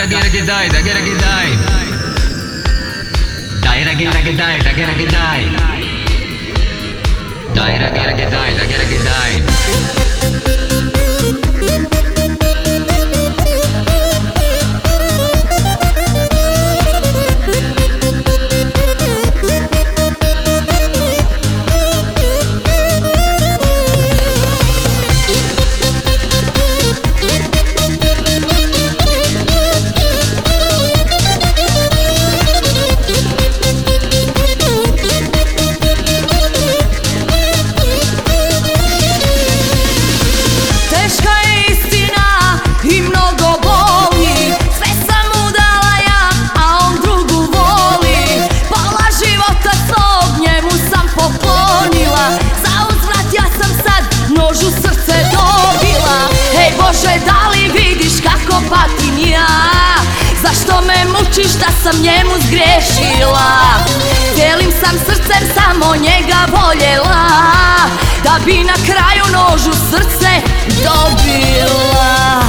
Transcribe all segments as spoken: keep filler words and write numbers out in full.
ragi ragi dai, ragi ragi dai. Dai ragi ragi dai, ragi ragi dai. Dai ragi ragi dai, ragi ragi dai. Da li vidiš kako patim ja? Zašto me mučiš da sam njemu zgrešila? Cijelim sam srcem samo njega voljela, da bi na kraju nož u srce dobila.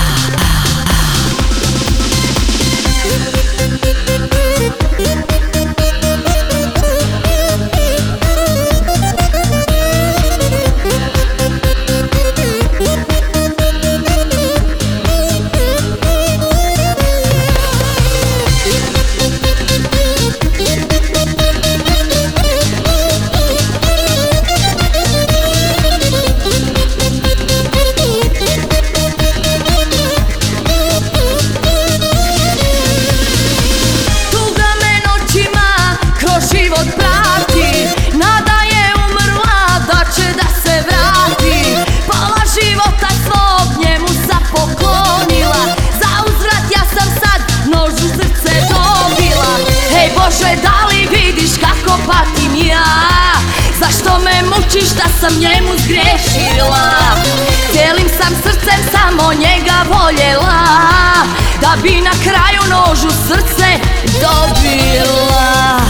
Bože, da li vidiš kako patim ja? Zašto me mučiš da sam njemu zgrešila? Cijelim sam srcem samo njega voljela, da bi na kraju nož u srce dobila.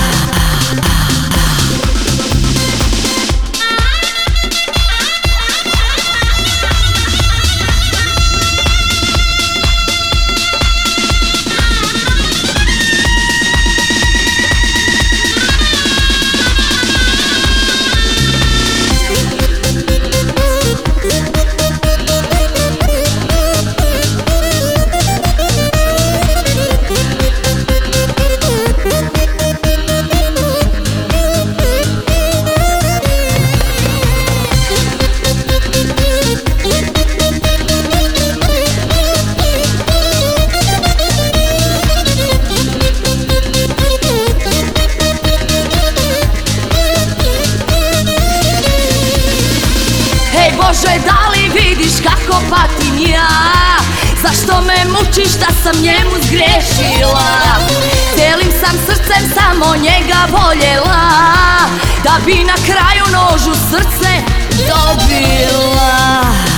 Bože, da li vidiš kako patim ja? Zašto me mučiš da sam njemu zgrešila? Cijelim sam srcem samo njega voljela, da bi na kraju nož u srce dobila.